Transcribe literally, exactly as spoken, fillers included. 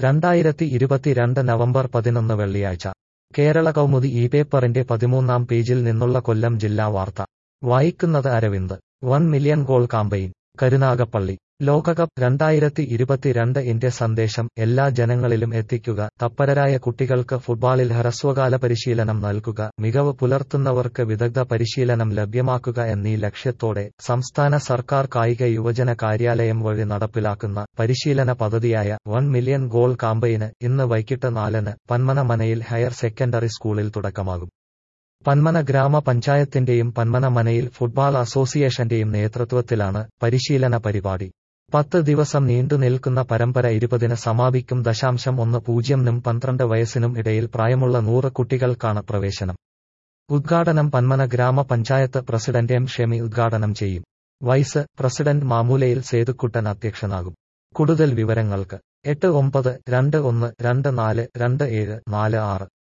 രണ്ടായിരത്തി ഇരുപത്തിരണ്ട് നവംബർ പതിനൊന്ന് വെള്ളിയാഴ്ച കേരള കൗമുദി ഈ പേപ്പറിന്റെ പതിമൂന്നാം പേജിൽ നിന്നുള്ള കൊല്ലം ജില്ലാ വാർത്ത വായിക്കുന്നത് Aravind. One million goal campaign Karunagappally. ലോകകപ്പ് രണ്ടായിരത്തി ഇരുപത്തിരണ്ട് ഇന്ത്യ സന്ദേശം എല്ലാ ജനങ്ങളിലും എത്തിക്കുക. തത്പരരായ കുട്ടികൾക്ക് ഫുട്ബോളിൽ ഹ്രസ്വകാല പരിശീലനം നൽകുക, മികവ് പുലർത്തുന്നവർക്ക് വിദഗ്ധ പരിശീലനം ലഭ്യമാക്കുക എന്നീ ലക്ഷ്യത്തോടെ സംസ്ഥാന സർക്കാർ കായിക യുവജന കാര്യാലയം വഴി നടപ്പിലാക്കുന്ന പരിശീലന പദ്ധതിയായ വൺ മില്യൺ ഗോൾ കാമ്പയിന് ഇന്ന് വൈകിട്ട് നാലിന് പന്മന മനയിൽ ഹയർ സെക്കൻഡറി സ്കൂളിൽ തുടക്കമാകും. പന്മന ഗ്രാമപഞ്ചായത്തിന്റെയും പന്മന മനയിൽ ഫുട്ബോൾ അസോസിയേഷന്റെയും നേതൃത്വത്തിലാണ് പരിശീലന പരിപാടി. പത്ത് ദിവസം നീണ്ടു നിൽക്കുന്ന പരമ്പര ഇരുപതിന് സമാപിക്കും. ദശാംശം ഒന്ന് പൂജ്യംനും പന്ത്രണ്ട് വയസ്സിനും ഇടയിൽ പ്രായമുള്ള നൂറ് കുട്ടികൾക്കാണ് പ്രവേശനം. ഉദ്ഘാടനം പന്മന ഗ്രാമപഞ്ചായത്ത് പ്രസിഡന്റ് എം ഷെമി ഉദ്ഘാടനം ചെയ്യും. വൈസ് പ്രസിഡന്റ് മാമൂലയിൽ സേതുക്കുട്ടൻ അധ്യക്ഷനാകും. കൂടുതൽ വിവരങ്ങൾക്ക് എട്ട് ഒമ്പത് രണ്ട് ഒന്ന് രണ്ട് നാല് രണ്ട് ഏഴ് നാല് ആറ്